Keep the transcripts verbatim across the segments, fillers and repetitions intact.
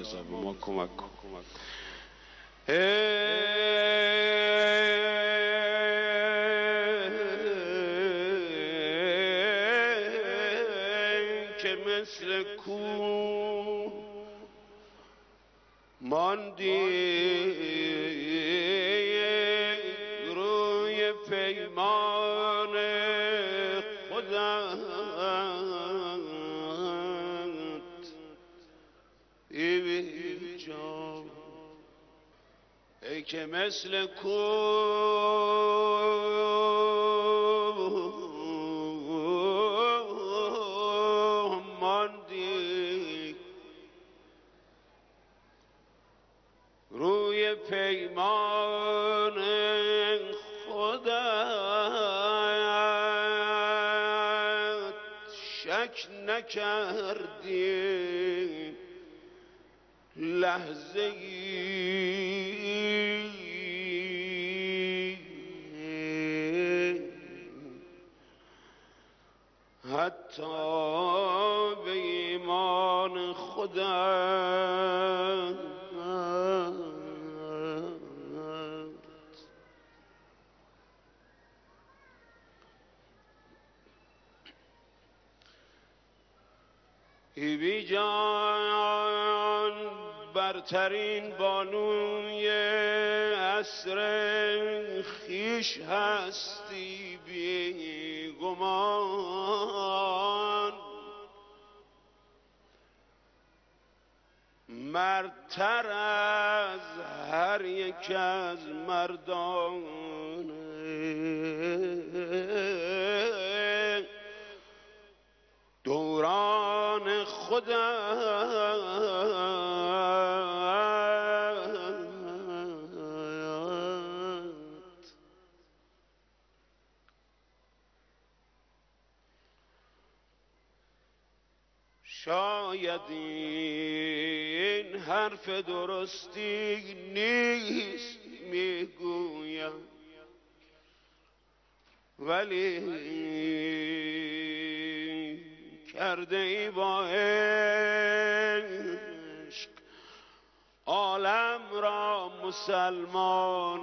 رضا به ما کمک کن. که مثل کوه ماندی روی پیمان خودت، ای جان ای که مثل کوه ماندی روی پیمان خودت، شک نکردی لحظه ای حتی به ایمان خودت. بی جان برترین بانوی عصر خویش هستی بی گمان، مردتر از هر یک از مردان دوران خودت. شاید این حرف درستی نیست میگویم، ولی کرده ای با عشق عالم را مسلمان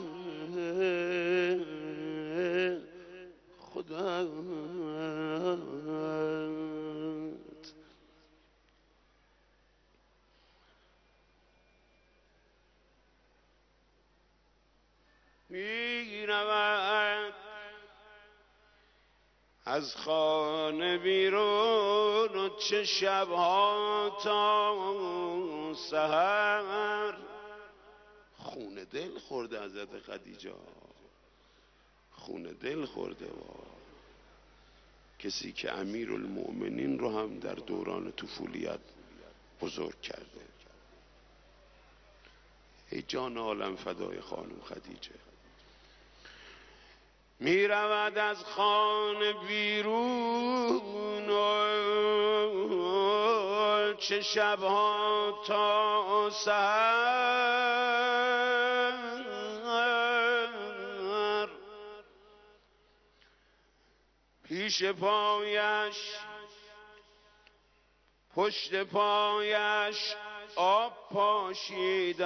خودت. می رود از خانه بیرون و چه شبها تا سحر، خون دل خورده حضرت خدیجه، خون دل خورده با کسی که امیرالمؤمنین رو هم در دوران طفولیت بزرگ کرده. ای جان عالم فدای خانم خدیجه. می رود از خانه بیرون و چه شبها تا سحر، پیش پایش پشت پایش آب پاشیده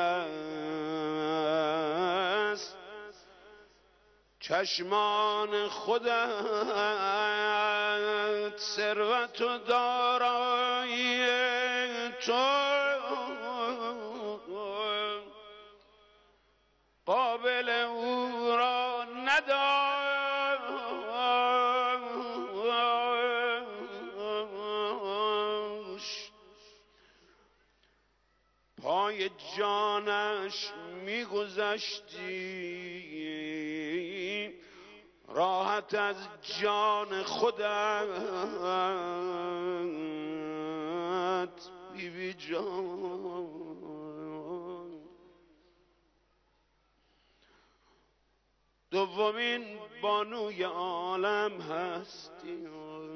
است، چشمان خودت ثروت و دارایی تو قابل او را نداشت. پای جانش میگذشتی راحت از جان خودت. بی بی جان دومین بانوی عالم هستی،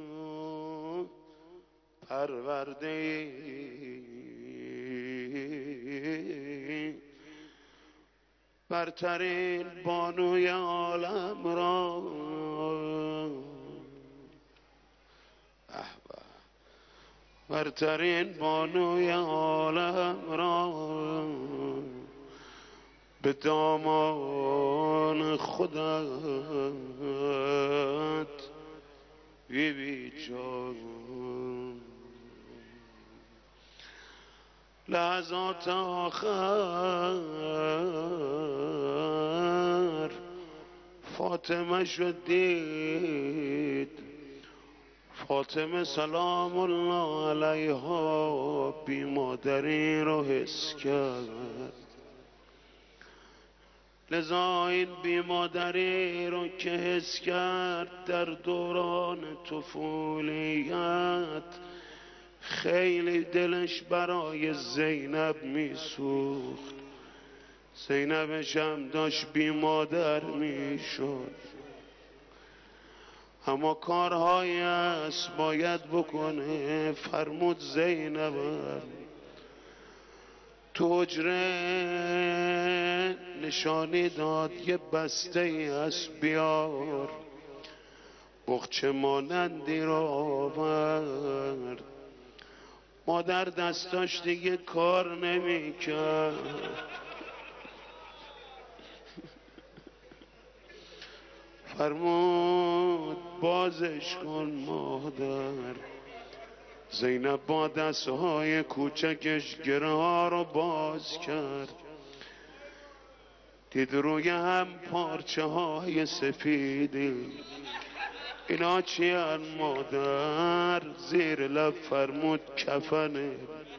پرورده برترین بانوی عالم را. برترین بانوی عالم را به دامان خودت بی بی جان. لحظات آخر فاطمه شد دید، فاطمه سلام الله علیها بی مادری رو حس کرد. لذا این بی مادری رو که حس کرد در دوران طفولیت خیلی دلش برای زینب میسوخت. زینبش هم داشت بی مادر میشد، اما کارهایی است باید بکنه. فرمود زینب تو حجره نشانی داد، یه بسته ای است بیار. بخچه مانندی رو آورد. مادر دستاش دیگه کار نمی کرد. فرمود بازش کن مادر. زینب با دستهای کوچکش گره ها رو باز کرد. دید روی هم پارچه های سفیدی. اینا چی هن مادر؟ زیر لب فرمود کفنه.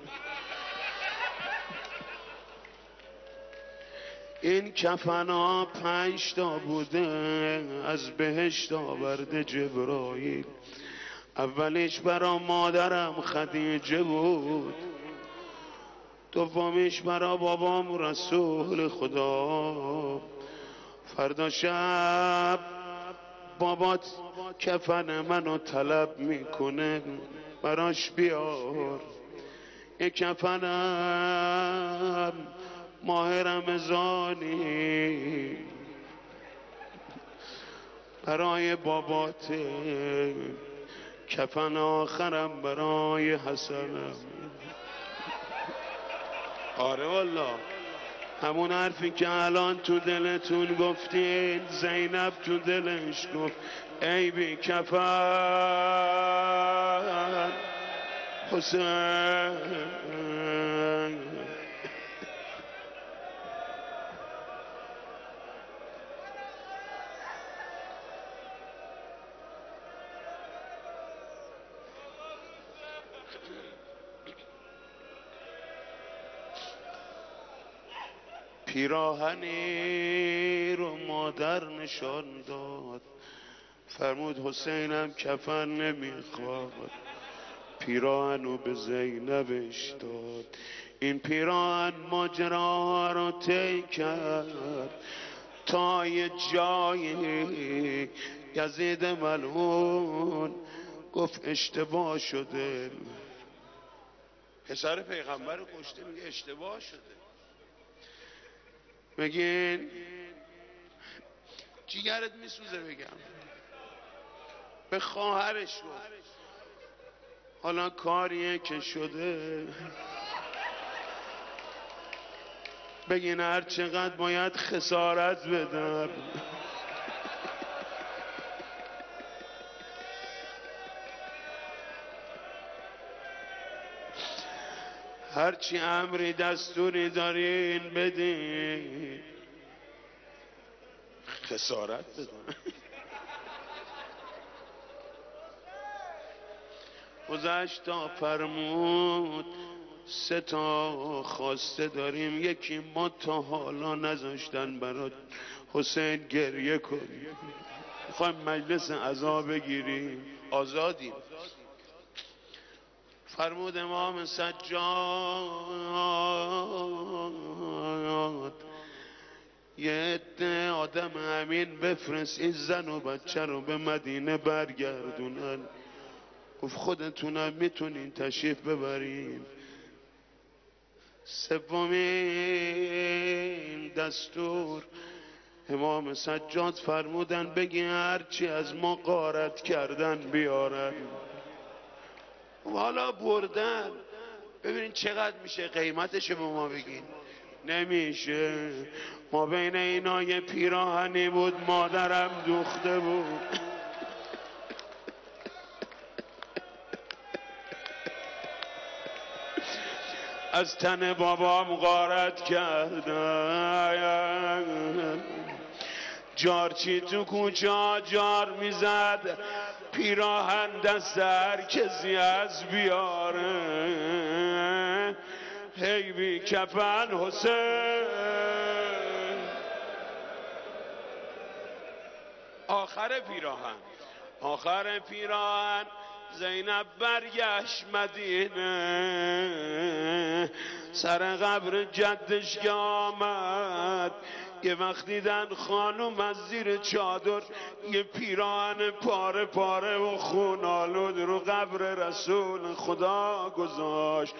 این کفن ها پنج تا بوده، از بهشت آورده جبرائیل. اولیش برا مادرم خدیجه بود، دومیش برا بابام رسول خدا. فردا شب بابات کفن منو طلب میکنه، براش بیار. یک کفنم ماه رمضانی برای باباته، کفن آخرم برای حسنم. آره والله، همون حرفی که الان تو دلتون گفتین زینب تو دلش گفت. ای بی کفن حسین. پیراهنی رو مادر نشان داد. فرمود حسینم کفن نمیخواد. پیراهن رو به زینبش داد. این پیراهن ماجراها رو طی کرد تا یه جایی یزید ملعون گفت اشتباه شده. پسر پیغمبر رو کشته، میگه اشتباه شده. بگین جیگرت میسوزه. بگم به خواهرش گفت حالا کاریه که شده. بگین هر چقدر باید خسارت بدم. هرچی امری دستوری دارین بدین، خسارت بدن. گذشت تا فرمود سه تا خواسته داریم، یکی ما تا حالا نذاشتن برات حسین گریه کنی. میخوایم مجلس عزا بگیریم، آزادیم. فرمود امام سجاد یه عده آدم امین بفرست این زن و بچه رو به مدینه برگردونن. گفت خودتونم میتونین تشریف ببرین. سومین دستور امام سجاد فرمودن بگی هرچی از ما غارت کردن بیارن. والا بردن. ببینین چقدر میشه، قیمتشو به ما بگین. نمیشه. ما بین اینا یه پیراهنی بود مادرم دوخته بود. از تن بابام غارت کردن. جارچی تو کوچه جار میزد، پیراهن دست هر کسی از بیاره. هی بی کفن حسین. آخر پیراهن آخر پیراهن زینب برگشت مدینه. سر قبر جدش که آمد، یه وقت دیدن خانوم از زیر چادر یه پیراهن پاره پاره و خونالود رو قبر رسول خدا گذاشت.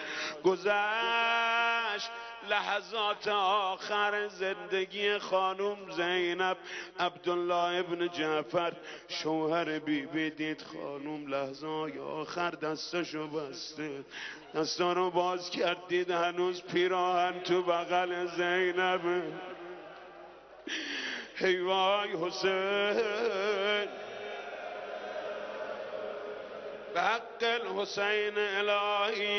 گذشت لحظات آخر زندگی خانوم زینب. عبدالله ابن جعفر شوهر بی بی دید خانوم لحظات آخر دستشو بسته، دستا رو باز کرد، دید هنوز پیراهن تو بغل زینب. هی وای حسین، به حق الحسین الهی